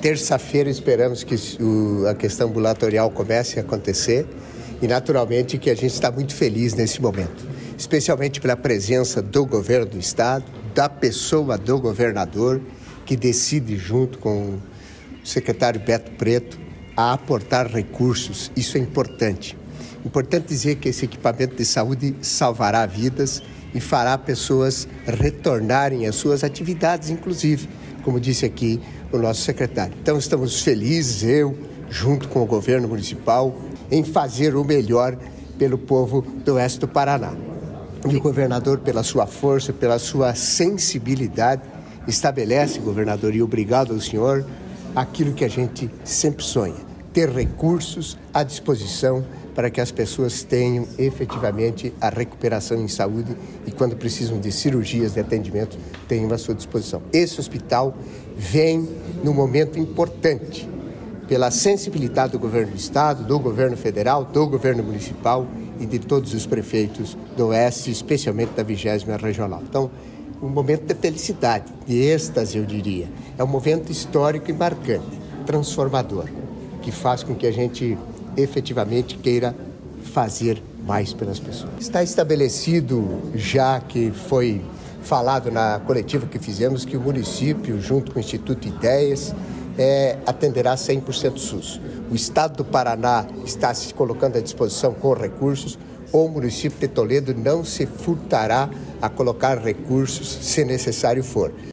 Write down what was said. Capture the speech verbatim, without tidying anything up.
terça-feira esperamos que o, a questão ambulatorial comece a acontecer e, naturalmente, que a gente está muito feliz nesse momento, especialmente pela presença do governo do estado, da pessoa do governador, que decide junto com o secretário Beto Preto a aportar recursos. Isso é importante. Importante dizer que esse equipamento de saúde salvará vidas e fará pessoas retornarem às suas atividades, inclusive, como disse aqui o nosso secretário. Então, estamos felizes, eu, junto com o governo municipal, em fazer o melhor pelo povo do oeste do Paraná. E o governador, pela sua força, pela sua sensibilidade, estabelece, governador, e obrigado ao senhor, aquilo que a gente sempre sonha, ter recursos à disposição para que as pessoas tenham efetivamente a recuperação em saúde e, quando precisam de cirurgias, de atendimento, tenham à sua disposição. Esse hospital vem num momento importante, pela sensibilidade do governo do estado, do governo federal, do governo municipal e de todos os prefeitos do oeste, especialmente da vigésima regional. Então, um momento de felicidade, de êxtase, eu diria. É um momento histórico e marcante, transformador, que faz com que a gente efetivamente queira fazer mais pelas pessoas. Está estabelecido, já que foi falado na coletiva que fizemos, que o município, junto com o Instituto Ideias, é, atenderá cem por cento SUS. O estado do Paraná está se colocando à disposição com recursos. O município de Toledo não se furtará a colocar recursos se necessário for.